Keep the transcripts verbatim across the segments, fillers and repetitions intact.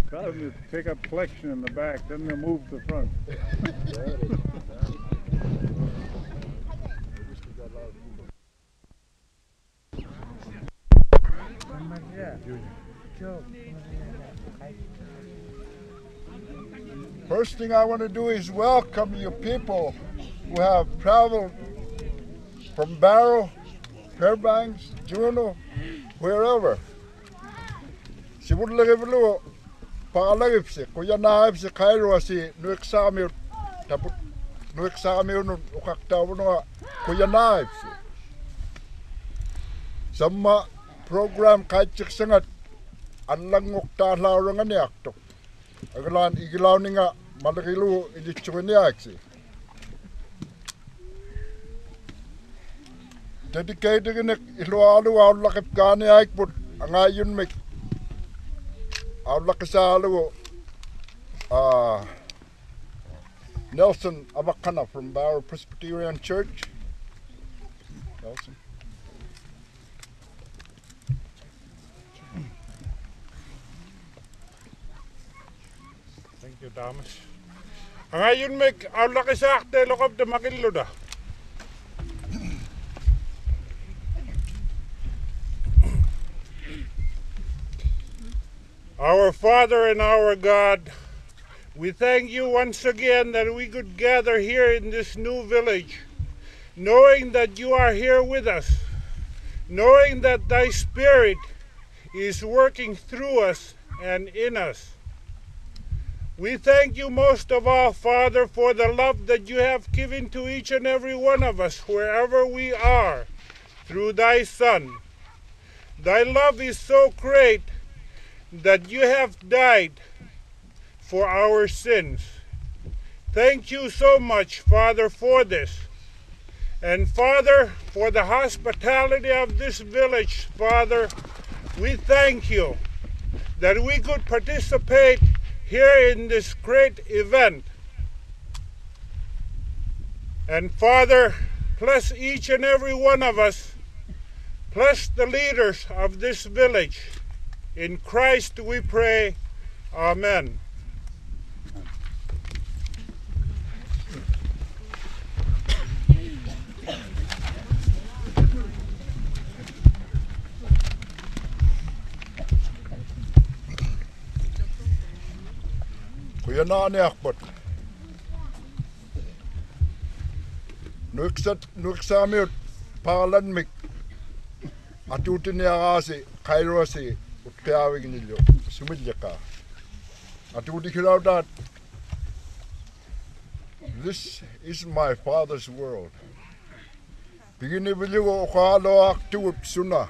Tell them to take up collection in the back, then they'll move to the front. First thing I want to do is welcome you people who have traveled from Barrow, Fairbanks, Juneau, wherever. Si Woodlagivlu, Pagalagipsi, Kuyanavsi, Kairosi, Nuixamir, Tapu, Nuixamir, Ukaktavuno, Kuyanavsi. Some program Kaichik Sangat, Anlanguk Talanganiacto. Agalan Igilauninga, Malakilu, Ilichuniaxi. Dedicated in Ilualu, our Lakipkani, but Angayun make our Lakasalu, uh, Nelson Abakana from Barrow Presbyterian Church. Nelson. Thank you, Thomas. Ngayon make our Lakasakte look up the Makiluda. Our Father and our God, we thank you once again that we could gather here in this new village, knowing that you are here with us, knowing that thy Spirit is working through us and in us. We thank you most of all, Father, for the love that you have given to each and every one of us, wherever we are, through thy Son. Thy love is so great that you have died for our sins. Thank you so much, Father, for this. And Father, for the hospitality of this village, Father, we thank you that we could participate here in this great event. And Father, bless each and every one of us, bless the leaders of this village. In Christ we pray, Amen. Kuyanani akbot. Nuiksat nuiksamir palan mik. Atutin yagasi kairosi utpiawig nilyo sumilyaka. Atuti that this is my Father's world. Bigini bilyo okalo aktut suna.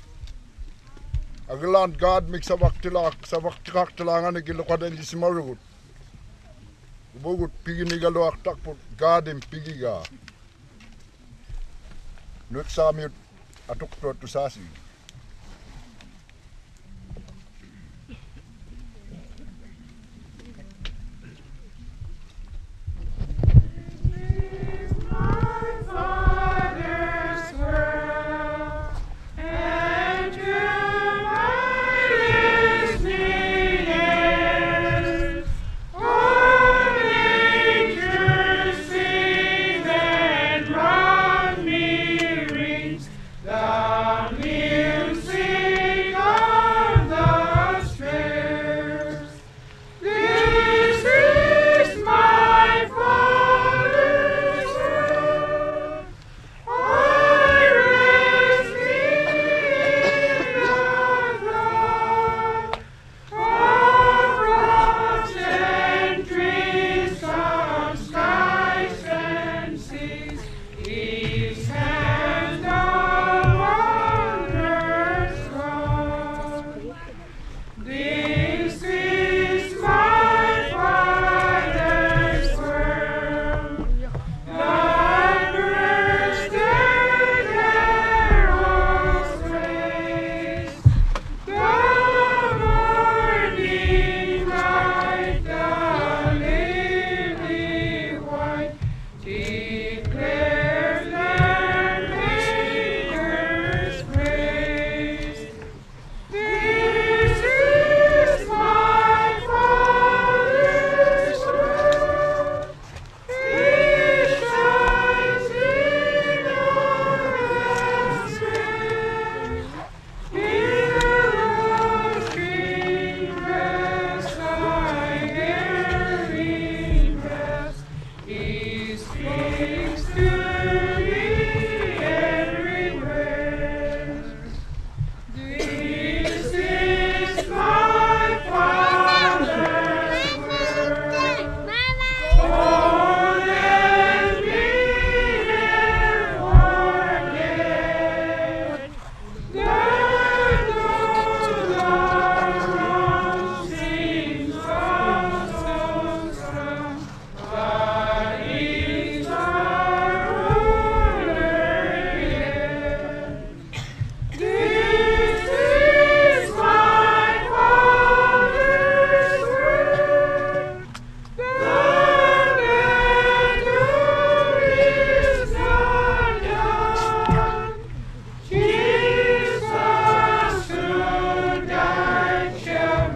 Agalan God mik sabaktila sabaktilakangan gilokaden lismarugut. Bugut pigini galo aktak po God in pigiga. Nuiksamir atuk to sasi.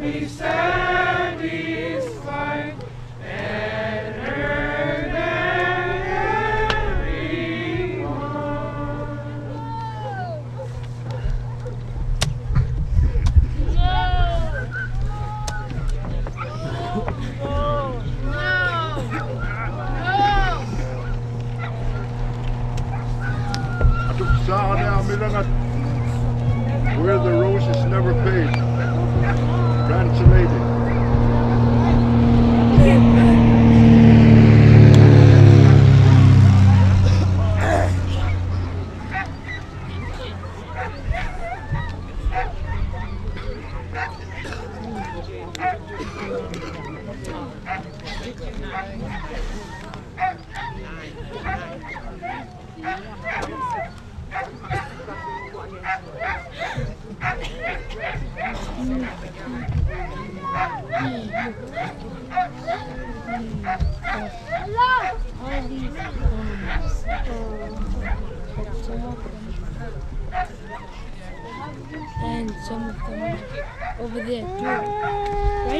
Where the rose is never paid. Translated. And some of them over there too, right?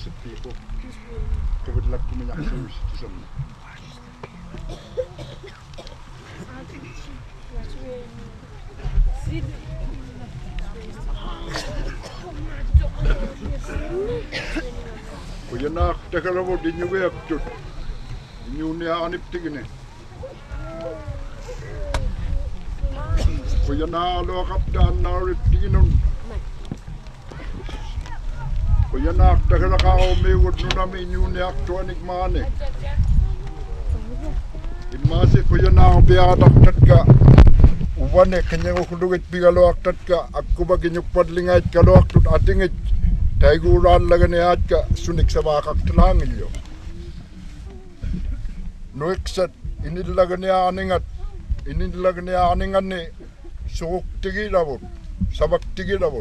Nuiqsut people who would like to make service to some. Kuyanak takalabo din yung web tut. Inyo niya anip tigine. Kuyanalo kaptan na rip tiginon. Kuyanak takalakaw may wad no namin inyo niya aktuanik maane. Imasi kuyanakaw biyadak tatka. Uwane kanya ko kulugit bigalo aktat ka. Ako ba ginyuk padlingait kalo aktut atingit. Taiguran laga ni at ka sunik sa mga kaktalangin yo. Nuiqsat inilaga niya aningat. Inilaga niya aningan ni sukuk tigi labot. Sabak tigi labot.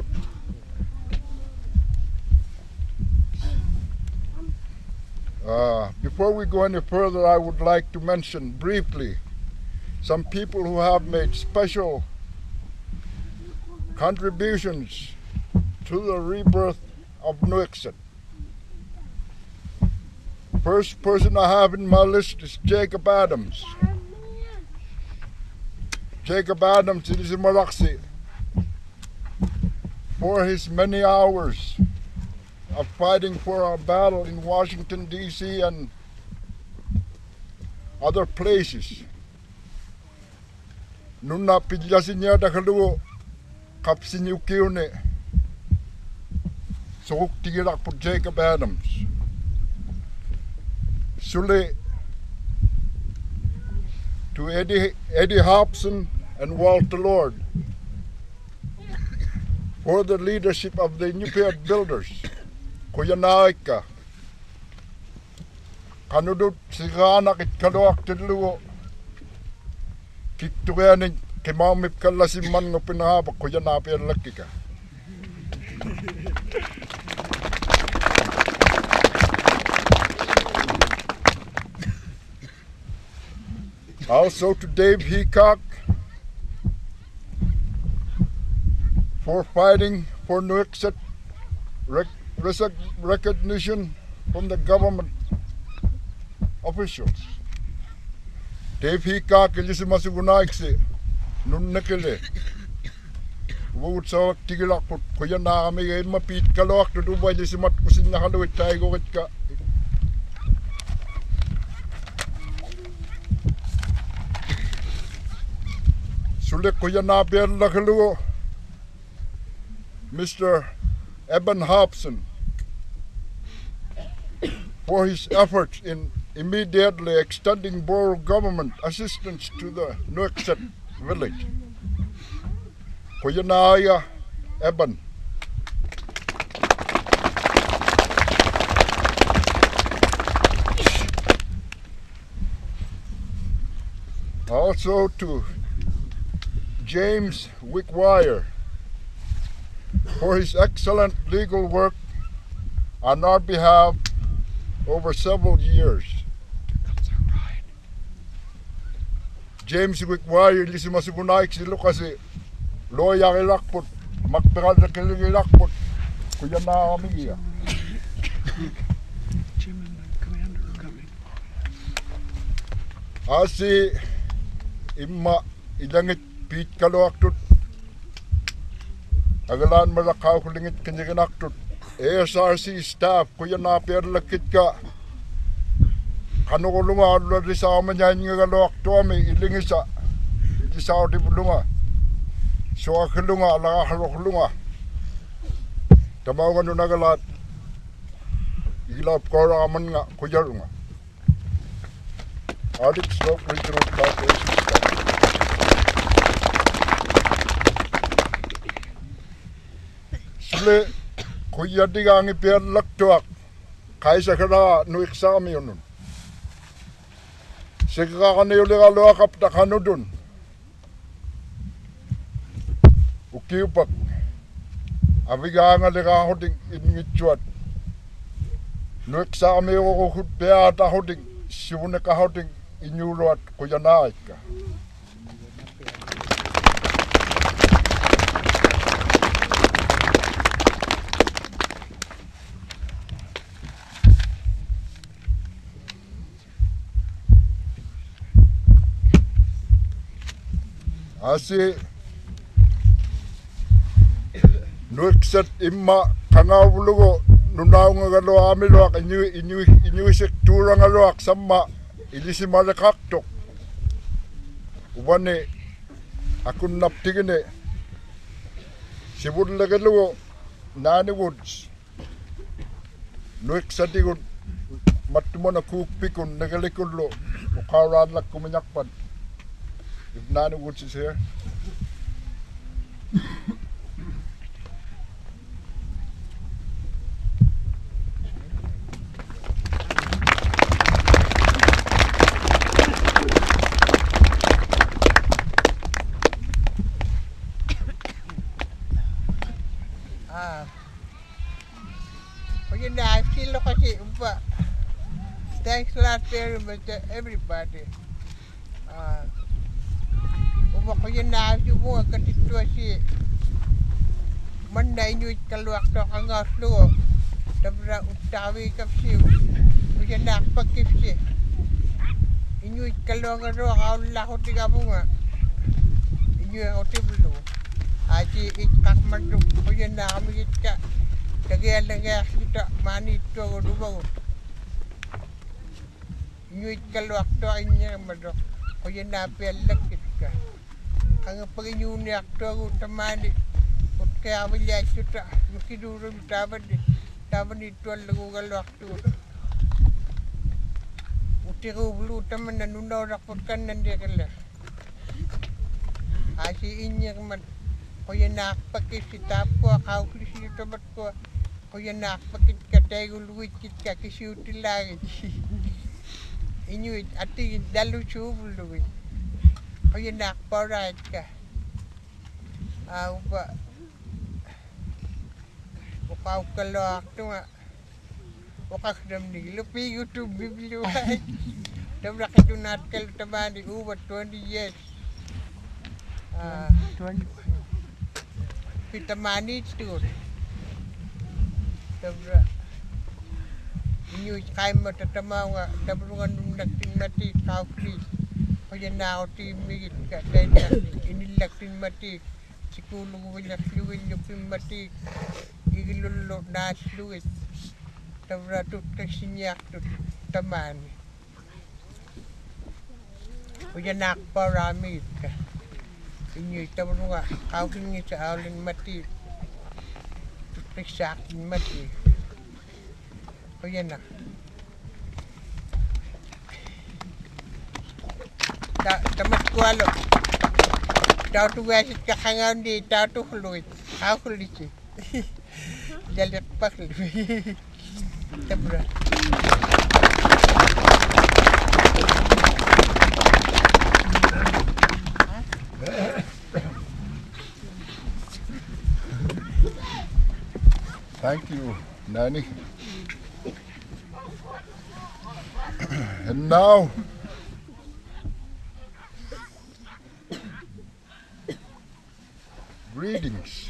Uh, before we go any further, I would like to mention briefly some people who have made special contributions to the rebirth of Nuiqsut. First person I have in my list is Jacob Adams. Jacob Adams is in Maraxi for his many hours of fighting for our battle in Washington, D C and other places. Nuna pidyasin niya dakaluo kapsin yukiune. So tigilak for Jacob Adams. Sule to Eddie Eddie Hobson and Walter Lord for the leadership of the nuclear builders. Kuyanaika. Kanudut sigana kit kaluak tidluo. Kiktuyanin kimamip kalasiman ng pinahaba kuyanapi ang lakika. Also to Dave Heacock for fighting for Nuiqsut rec recognition from the government officials. Dave Heacock ilisi masugunaiksi nun nakile. Wud sa tigilak po kuya na kami ngayon mapit kalawak na dubay ilisi mat kusin na haluit tayo gawit ka. Sulit kuya na biyan na kaluo Mister Eben Hobson for his efforts in immediately extending borough government assistance to the Nuiqsut village. Kuya na aya Eben. Also to James Wickwire for his excellent legal work on our behalf over several years. James Wickwire ilisi masugunaik silo kasi loya kilakpot magpiral na kilakpot kuya na kami iya. Jim and the commander are coming. Asi imma ilangit pit kalawak tut agalan malakaw kulingit kanyaginak tut A S R C staff kuya na perlakit ka kano ko lunga alo di sa aman yan nga kalawak to ami ilingisa di sa di lunga so akalunga ala halok lunga tamaw kano nagalat ilap ko raman nga kuya lunga adik slope regional corporation staff. Sule kuya digang ipian laktuak kaisa kana nuiksami yun. Sika kana yung ligalo akap na kano dun. Ukiupak. Abiga nga liga hoding inngitsuat. Nuiksami yung kukut beata hoding siwune ka hoding inyuluat kuya naik ka. Asi nuikset imma kangawulugo nunaunga galo amiloak inyu inyu inyu isik turang aloak sama ilisi malakaktok. Ubane akun naptigine sibud lagalugo nani woods nuikset igun matumona kukpikun nagalikullo ukaran lak kumanyakpan. If Nani Woods is here. Ah, well, you know, I feel like it, but thanks a lot very much to everybody. Uh, Ako yun na yung mga katitwasi manday nyo ikaluak to ang aslo tabra utawi kapsiw kaya nakapagkipsi inyo ikaluak ang ro akaw ko tiga bunga inyo ako tiblo aji ikakmadro kaya nakamigit ka kaya langyak kita manito ako dubaw inyo ikaluak to inyo madro kaya napelakit ka ang pag-inyuni akto tamani ut kaya abilya suta mukiduro taban taban itu lagu kalau akto utiru bulu taman nanuna rakutkan nanti kala asi inya man koya nak pakai si tapo kau klisi tabat ko koya nak pakai katai gulu kit ka kisi utilagi inyu ati dalu chubulu Kaya nakparat ka. Ah, upa. Ukaw kalak to nga. Ukak dam ni lupi YouTube biblu. Dam ra kito nat kal tabani over twenty years. Ah, twenty. Kita manage to. Dam ra. Inyo kay matatama nga dabrungan nung nagting mati kaw please. Kaya na ako timigit ka dahil inilak tin matik sikulong wilak luwil yung pimatik igilulok na sluwit tabratut kasinyak tut taman kaya nakparamit ka inyo itabro nga kawin nga sa awling matik tutpisakin matik kaya na Ta tamat kualo. Tau tu wasit kahangan di tau tu huluit. How huluit. Jalan pak lu. Tabra. Thank you, Nani. And now greetings.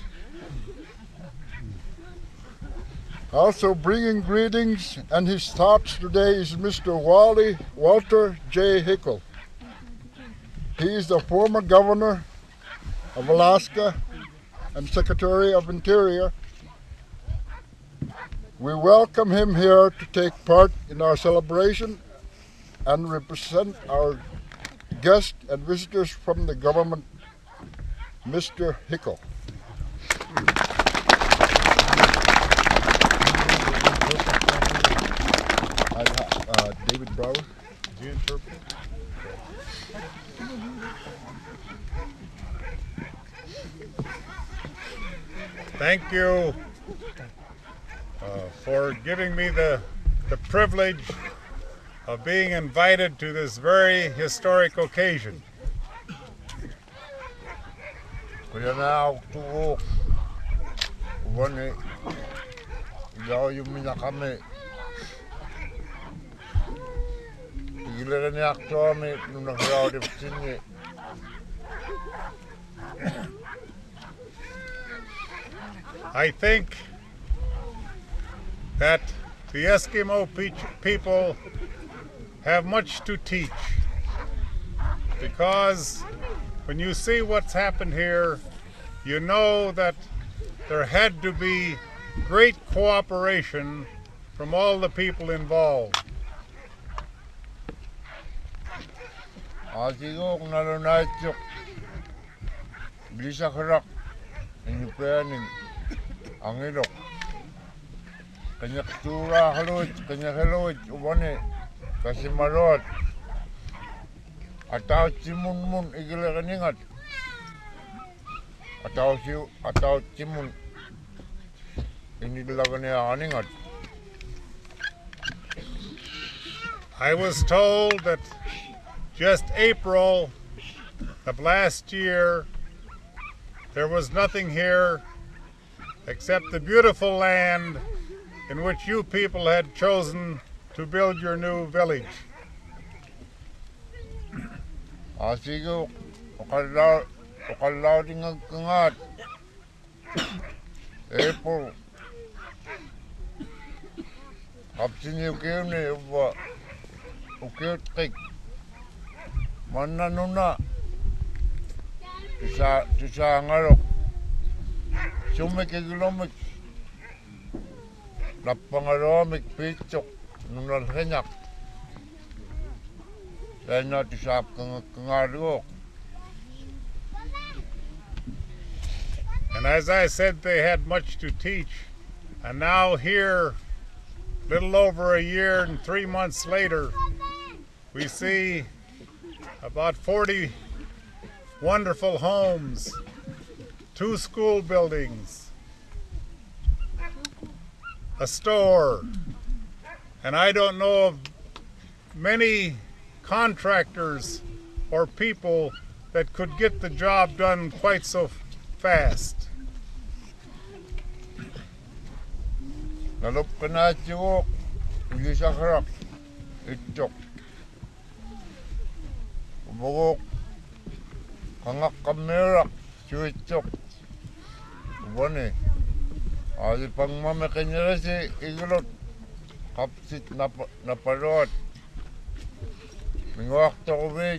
Also bringing greetings and his thoughts today is Mister Wally Walter J. Hickel. He is the former governor of Alaska and Secretary of Interior. We welcome him here to take part in our celebration and represent our guests and visitors from the government, Mister Hickel. I have uh, David Brower. Do you interpret? Thank you uh, for giving me the, the privilege of being invited to this very historic occasion. Kaya na ako wani yaw yung mina kami igila ni akto kami nung nakayaw di sini. I think that the Eskimo pe people have much to teach because when you see what's happened here, you know that there had to be great cooperation from all the people involved. Asigo nalunayok bisa kerak ini peanin angilok kanya tura halut kanya halut ubane kasi marot atau cimun mun igila kaningat atau si atau cimun ini dilagane aningat. I was told that just April of last year, there was nothing here except the beautiful land in which you people had chosen to build your new village. Asigo okalaw okalaw tingag kangat April kapsini ukene uba uketek mana nuna tusa tusa ngarok sumek kilomik lapangaromik pichok nunal henyak lena tusa kangarok. And as I said, they had much to teach. And now here, little over a year and three months later, we see about forty wonderful homes, two school buildings, a store, and I don't know of many contractors or people that could get the job done quite so fast. Nalop kana tiwo ulisa karak itok bogok kangak kamera cuitok bone ali pangmame kanyara si igulot kapsit naparot mingwak tokobit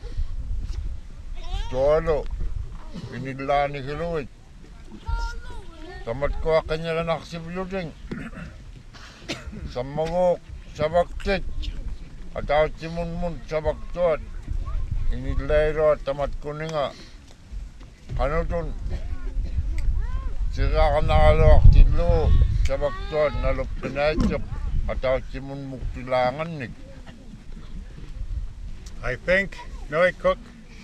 tolo inilani kiluit tamat ko kanyara naksibuluding samagok sabaktit ataw timunmun sabaktot inilero tamat kuninga kanutun sira kanalok tilo sabaktot nalop pinayok ataw timun muktilangan nik. I think Noikuk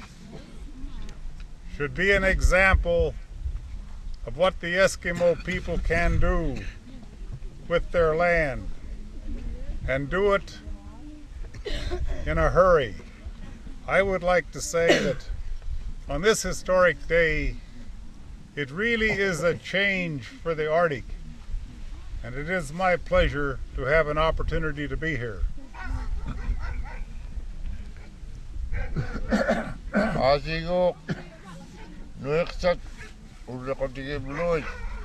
should be an example of what the Eskimo people can do with their land, and do it in a hurry. I would like to say that on this historic day, it really is a change for the Arctic, and it is my pleasure to have an opportunity to be here. Asigo nuiksat urekotige bloy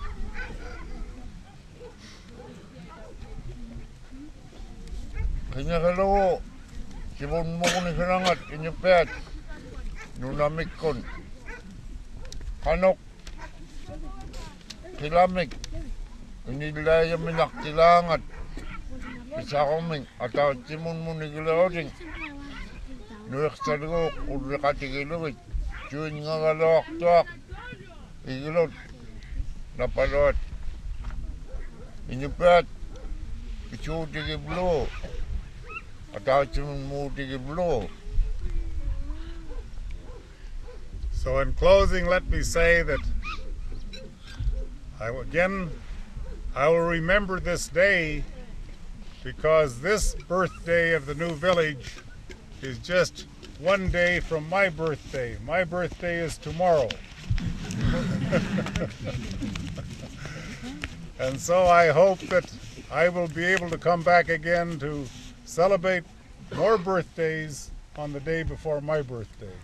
kanya kalo sibon mo ni kanangat inyepet nunamikon kanok kilamik inilaya minak tilangat bisa koming atau timun mo ni gilawding nuiksat ko urekotige bloy Jun nga galok tuak igilot napalot inyepet ichu tigi blo ataw timun mo tigi blo. So in closing, let me say that I again I will remember this day, because this birthday of the new village is just one day from my birthday. My birthday is tomorrow. And so I hope that I will be able to come back again to celebrate more birthdays on the day before my birthday.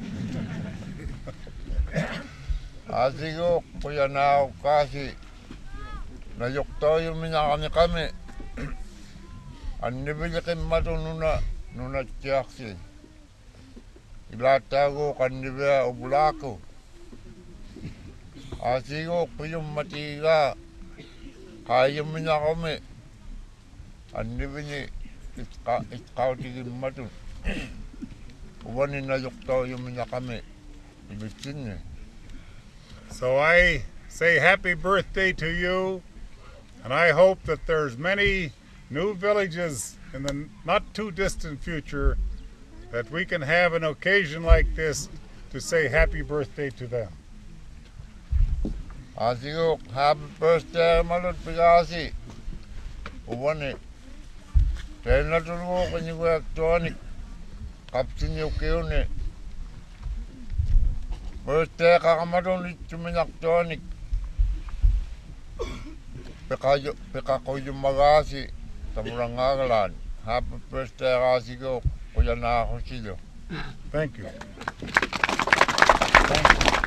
Asigo kuya na kasi nayokto yung minakani kami ang nibili kay mato nuna nuna tiyaksi Ilatago kandiba obulako. Asigo kuyum matiga kayum minakome. Andibini itka itkautigin matun. Ubani na yukto yung minakame. Ibitin. So I say happy birthday to you, and I hope that there's many new villages in the not too distant future that we can have an occasion like this to say happy birthday to them. Asigo happy birthday malut pigasi. Ubani. Tena tulungo kanyugo aktuani. Kapsin yung kiyon birthday kakamadon ituminak tonik. Pekayo pekako yung magasi tamurang agalan. Happy birthday kasi ko kuya na ako silo. Thank you. Thank you.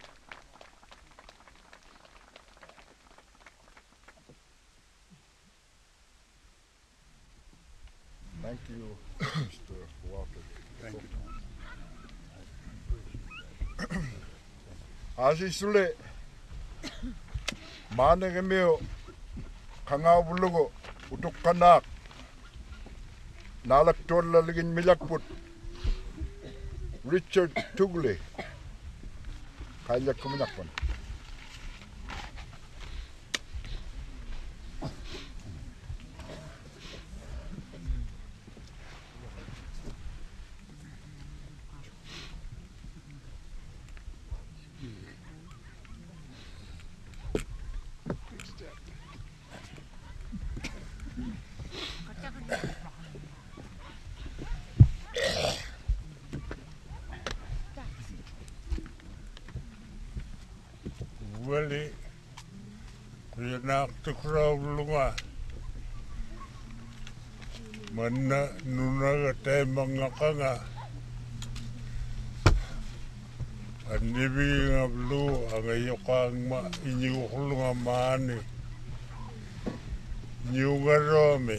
Thank you, Mister Walker. Thank you. Asi sule. Mana kemeo kanga bulugo utuk kanak. Nalak tola lagin milakput. Richard Tugle. Kanya kuminakpan. Wali kuya nak tukraw lunga mana nuna katay mga kanga anibi nga blu ang ayokang ma inyukulunga maani inyunga rome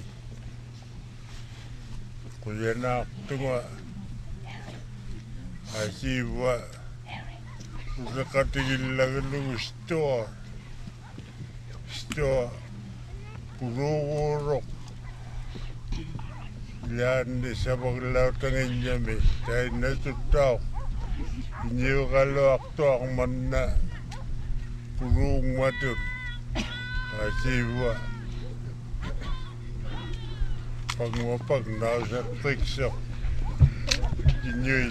kuya nak tunga asiwa nakatingin lang ng store. Store. Puro urok. Yan sa paglaw tangin niya may. Dahil natutaw. Hindi ko kalo akto ang man na. Purong matun. Kasi ba. Pag mapag nasa tiksok. Inyuit.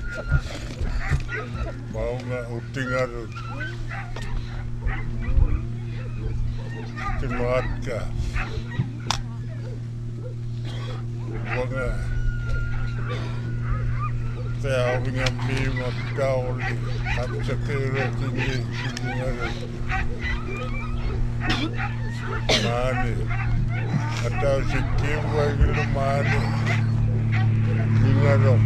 Mau nga utingarun. Timahat ka. Huwag nga. Kaya ako nga may magkauli. At sa kira tiningarun. Mani. At daw si Kim huwag lumani. Tingarun.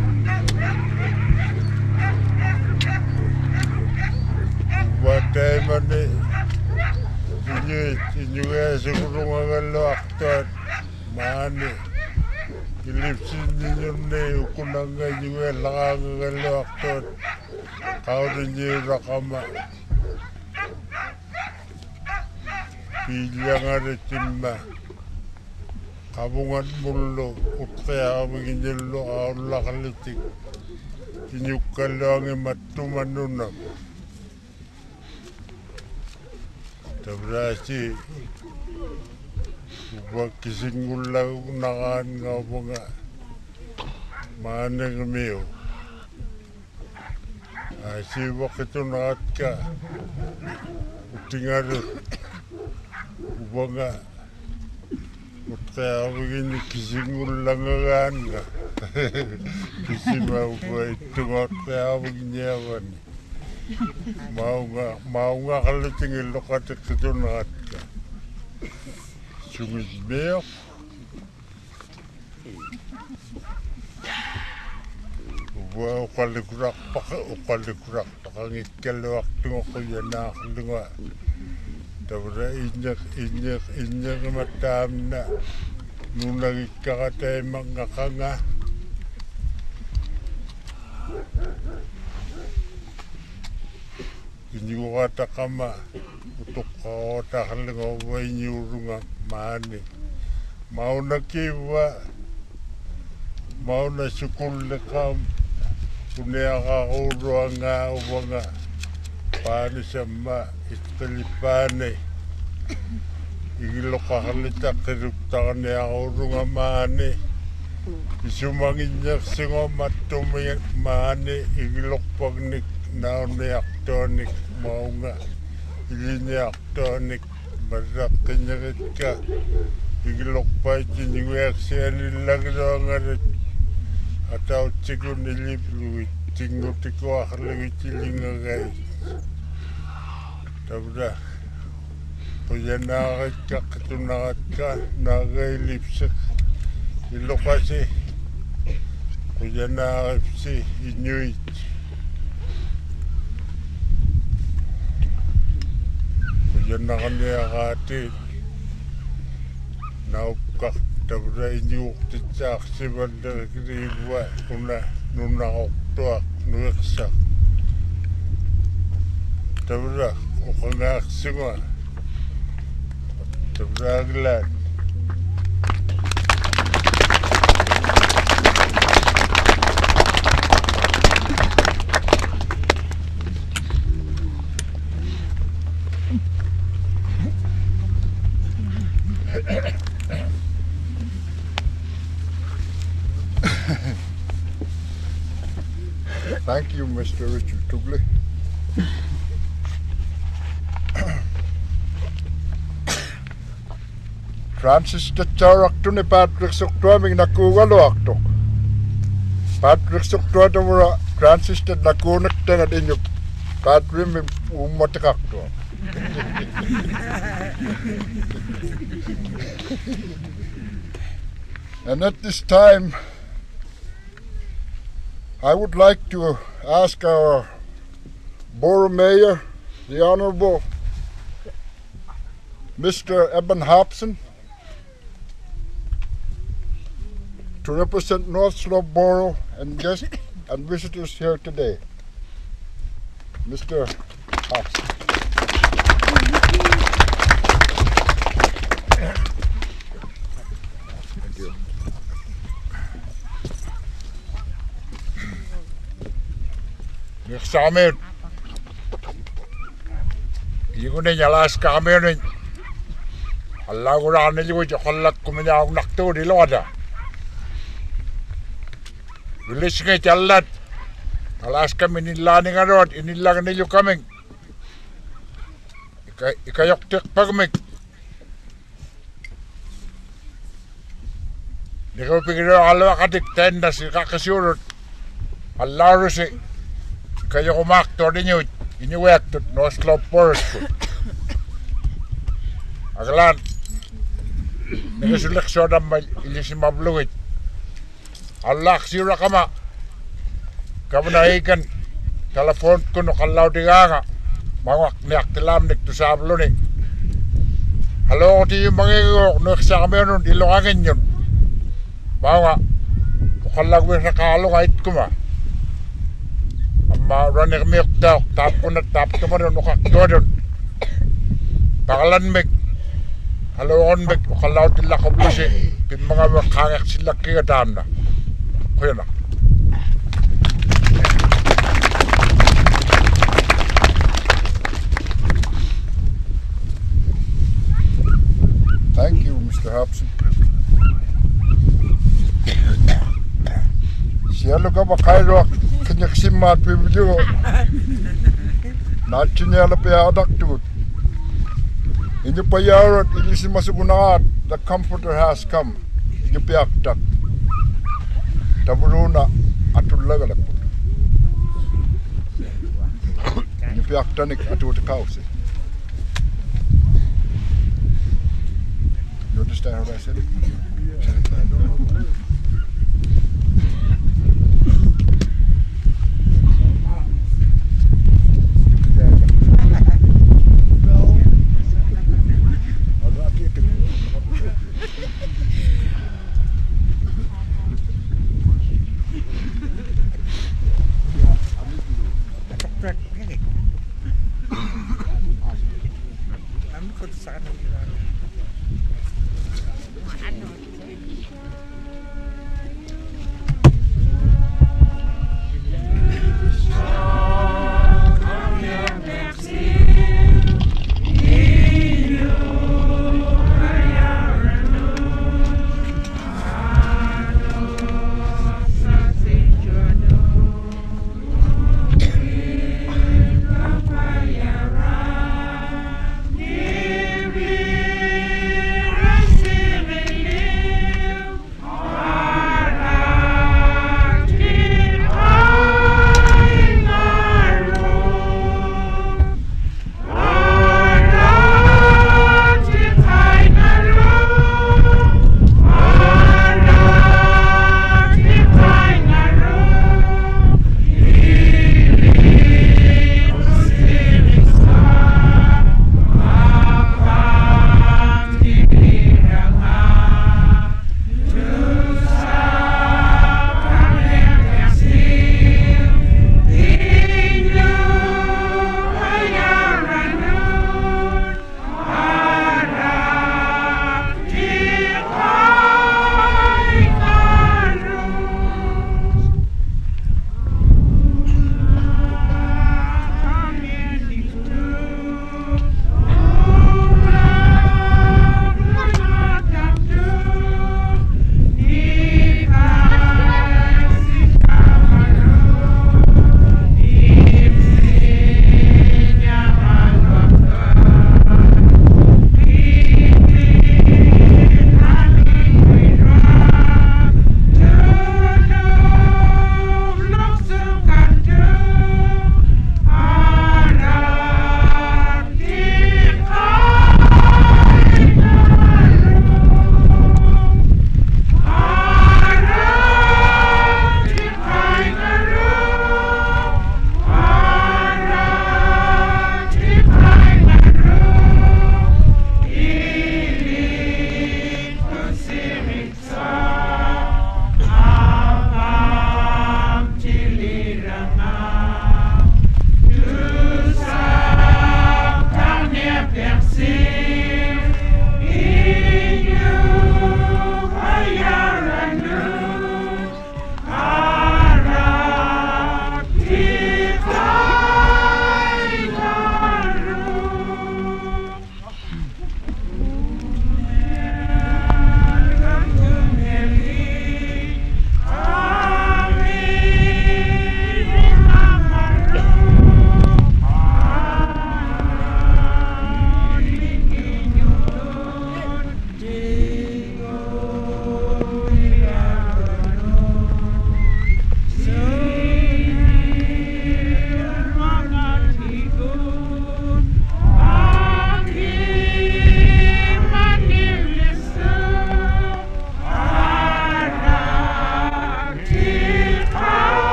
Batay man eh. Inyo, inyo kaya siguro nga kalo aktor. Mani. Ilipsin ninyo na eh. Ukunang nga inyo kaya lakang kalo aktor. Kao ninyo rakama. Pila nga rin timba. Kabungan mulo. Utkaya kami inyo kao lakalitik. Inyo kalo ang matumanunam. Tabrasi, ubag kising ulang nakan nga mga manang miyo. Asi wakit ito nakat ka, utingarot, ubag nga, kaya maging kising ulang nga. Kising maubay, ito nga kaya maging yawan. Mau nga, mau nga kalatingin lokat at katunat ka. Sungit meok. Uwa ukalikurak paka, ukalikurak pakangit kalawak tungo ko yan na akalunga. Tabra inyak, inyak, inyak matam na. Nung nagkakatay mga kanga. Inyuata kama utuka tahalenga wainyurunga mani. Mauna kiwa mauna sukulle kam kuneaka uruanga ubanga pani sama iskalipane. Igiloka halita kiruptane urunga mani. Isumanginyak singo matumi mani igilok pagnik naone aktonik maunga ilinya aktonik barakinya ka igilok pa jinwek seli lagronga atau ciku nilip lui tinggu tiko akhli cilinga guys tabda pujana ka ketuna ka nagai lipsek ilokasi pujana si inuit pujana kane agati naukak tabra inyuk tijak sibanda kriwa kuna nuna oktoak nueksak tabra ukangak singa tabra aglan. Thank you, Mister Richard Tugley. Francis Tacharakto ni Patrick Soktuaming nakugaloakto. Patrick Soktuaming mura Francis Tat nakunak tangat inyo Patrick mi umatakakto. And at this time, I would like to ask our Borough Mayor, the Honorable Mister Eben Hobson, to represent North Slope Borough and guests and visitors here today. Mister Hobson. Thank you. Samin, iku ne nyalas kami ne, Allah Quran ne juga jahalak kumenya aku nak tu di luar dah. Bilis ke jalan, alas kami ni lani ngarot, ini lagi ne juga kami. Ika ika yok tek pagmik. Dikau pikir Allah kadik tenda si kakasurut, Allah rusi. Kaya kumaktor ninyo, iniwek to no slope forest. Agalan, nagasulik siya naman ilisin mabluwit. Allah sira kama, kama naikan, telepon ko no kalaw di nga, mawak niyak tilam nik to sablo ni. Halo, ti yung mga nuksa kami nun, ilongangin yun. Bawa, ukalagwin sa kalong ait ko ma. Ma running milk dog tap ko na tap ko man no kakdon bakalan mek halon mek kalaw tila ko blusi pin mga makangak sila kiyadam na kuya na. Thank you, Mister Hobson. Siya ka makairo Kinyaksimat pibyo. Nachinya la piadak tut. Inyo payarat ilisi masugunat. The comforter has come. Inyo piaktak. Taburuna atul lagalaput. Inyo piaktanik atul kausi. You understand what I said?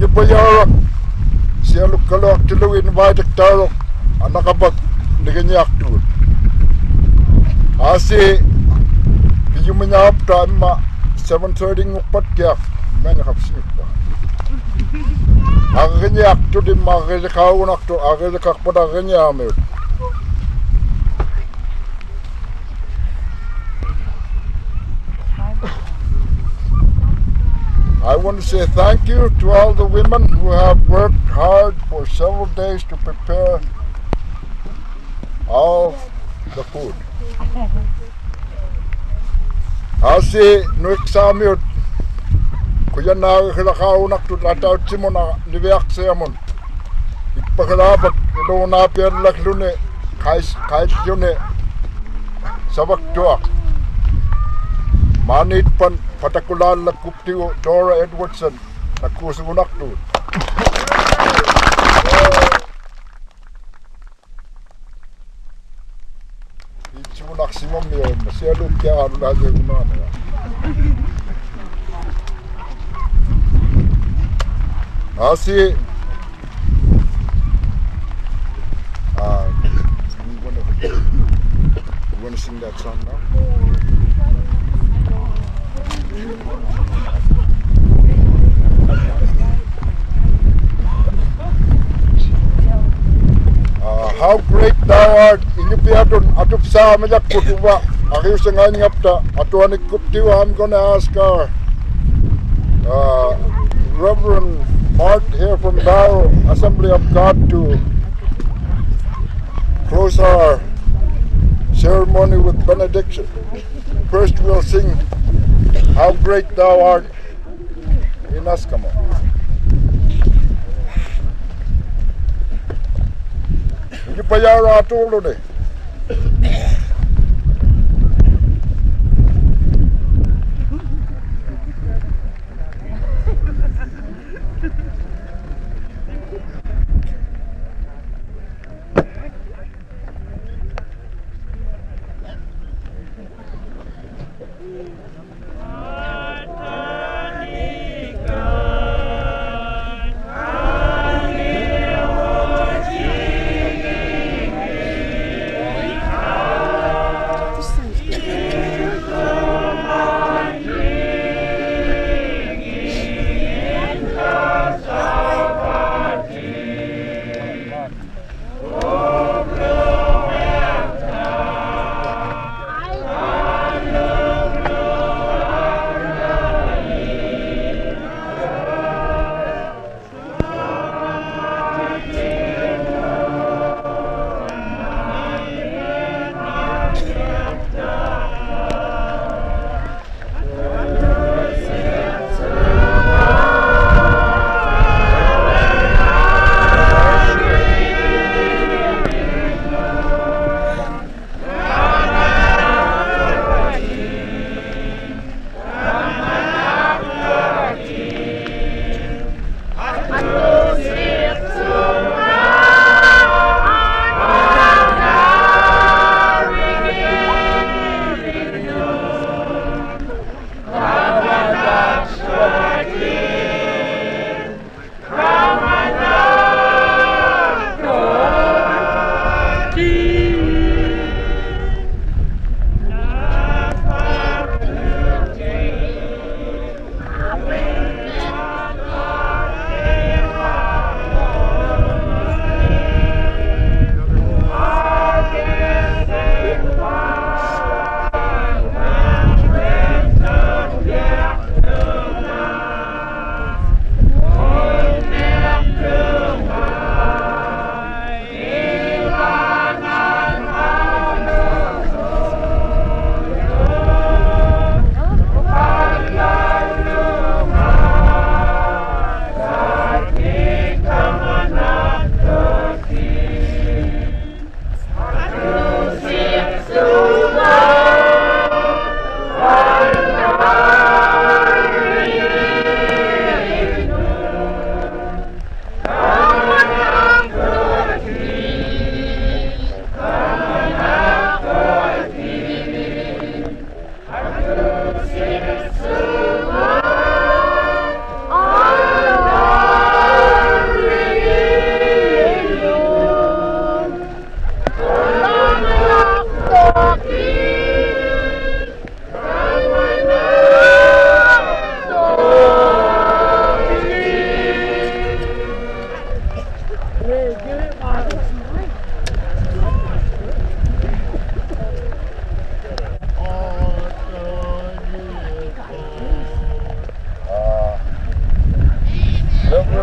Payara, Sialu Kalok Tilu invited Taro, Anakabak, Liganyak to it. I say, you mean up time, seven thirty Patyak, many have seen it. Aganyak to the Magalaka to Agalaka Podaganya. I want to say thank you to all the women who have worked hard for several days to prepare all the food. I say, Nuik Samiut, Kuyana Hilakaunak to Latau Timona, Liviak Salmon, Ipakalabak, Ilona Pierlak Lune, Kais June, Savak Tuak, Manit Pan. Particular la Kuptio Dora Edwardson, la Kusugunaktu. It's un maximum here, Monsieur Lucia, and Lazimana. I see. Uh, you want to sing that song now? Uh, how great thou art, Inipiadon, Atup Samajak Kutuba, Ariusang Anyapta, Atuanik Kuptiwa. I'm going to ask our uh, Reverend Mart here from Barrow Assembly of God to close our ceremony with benediction. First we'll sing How Great Thou Art in Eskimo. Hindi pa yara tulo de.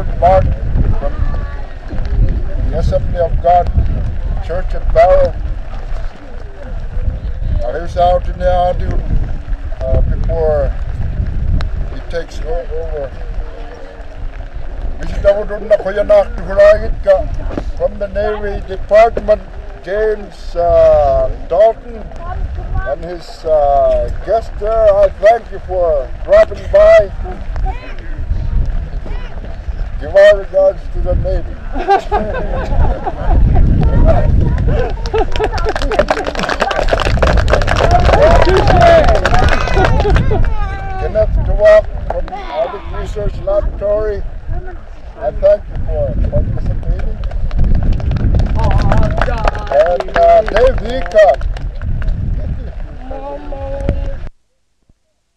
Reverend Martin from the Assembly of God Church at Barrow. Uh, he's out in the audio uh, before he takes o- over. From the Navy Department, James uh, Dalton and his uh, guest there, I thank you for dropping by. Give our regards to the Navy. Kenneth Tawak from the Arctic Research Laboratory, I thank you for participating. And uh, Dave Heacock